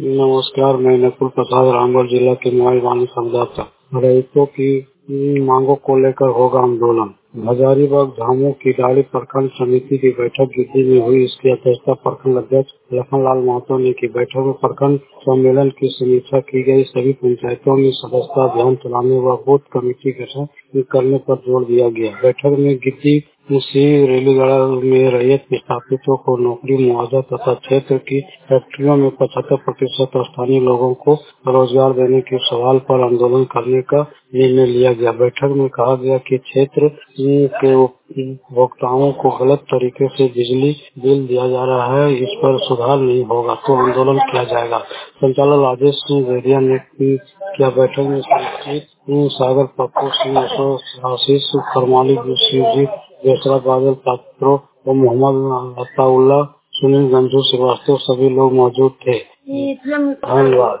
नमस्कार, मैं नकुल प्रसाद रामगढ़ जिला के मोबाइल वाणी संवाददाता। रैयतों की मांगों को लेकर होगा आंदोलन। हजारीबाग झामू की डाली प्रखंड समिति की बैठक गिद्दी में हुई। इसकी अध्यक्षता प्रखंड अध्यक्ष लखनलाल महतो ने की। बैठक में प्रखंड सम्मेलन की समीक्षा की गई। सभी पंचायतों में सदस्यता अभियान चलाने व बूथ कमेटी गठन करने पर जोर दिया गया। बैठक में गिद्दी मुंशी रेलीगढ़ में रैयत विस्थापितों को नौकरी, मुआवजा तथा क्षेत्र की फैक्ट्रियों में 75% स्थानीय लोगों को रोजगार देने के सवाल पर आंदोलन करने का निर्णय लिया गया। बैठक में कहा गया कि क्षेत्र के उपभोक्ताओं को गलत तरीके से बिजली बिल दिया जा रहा है। इस पर सुधार नहीं होगा तो आंदोलन किया जाएगा। संचालक राजेश सिंह वेदिया ने किया। बैठक में सागर पप्पू सिंह, आशीष फरमाली, शिव जी बेसरा, बादल पात्रो और मोहम्मद अताउल्ला, सुनील गंजू श्रीवास्तव सभी लोग मौजूद थे। धन्यवाद।